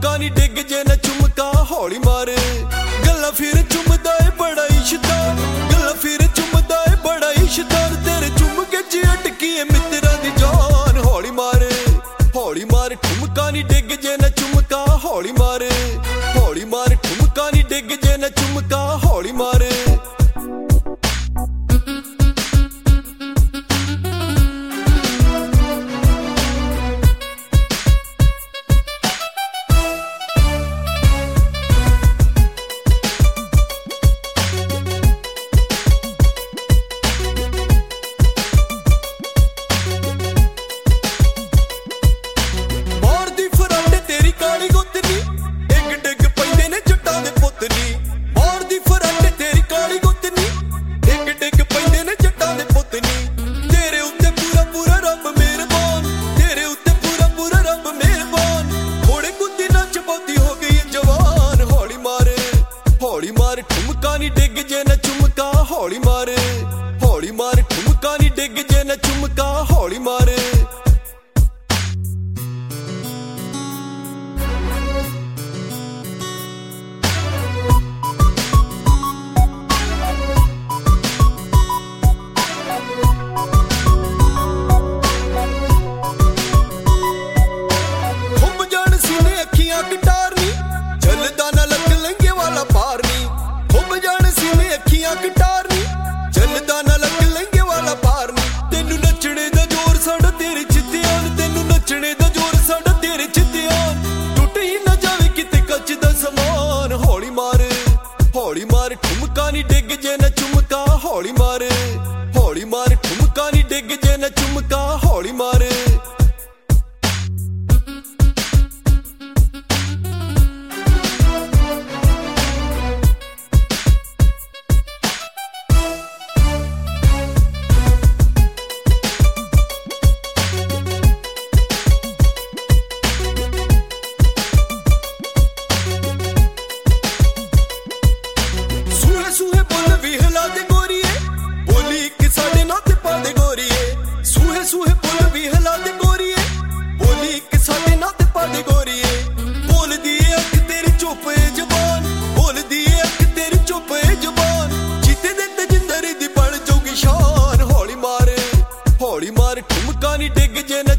ठुमका नी डिग जे ना चुमका हौली मारे गल्ला फिर चुमदा है बड़ा इश्तान गल्ला फिर चुमदा है बड़ा इश्तान तेरे चुमके च अटकी है मित्रा दी जान हौली मारे ठुमका नी डिग जे ना चुमका हौली मारे ठुमका नी डिग जे ना चुमका हौली मारे ठुमका नी डिग जे ना चुमका हौली मारे ठुमका नी डिग जे ना चुमका हौली मारे घुम जान सीने अखियां कटारनी चलदा ना लग लंगे वाला पारनी घुम जान सीने अखियां कटारनी चलदा ना लग लंगे वाला पारनी तेनू नचने दा जोर साडा तेरे चित्तियान तेनू नचने दा जोर साडा तेरे चित्तियान टुट ही ना जावे किते कच दा समान हौली मारे ठुमका नी डिग जे ना चुमका हौली मारे ठुमका नी डिग जे ना चुमका हौली मारे सूहे बुल भी हिला दे गोरीए बोली कि साडे नाल ते पा दे गोरीए सूहे बुल भी हिला दे गोरीए बोली कि साडे नाल ते पा दे गोरीए बोल दी अख तेरी चुप ए जबान बोल दी अख तेरी चुप ए जबान जीते दे तजिंदर दी बन जाऊगी शान हौली मारे ठुमका नी डिग जे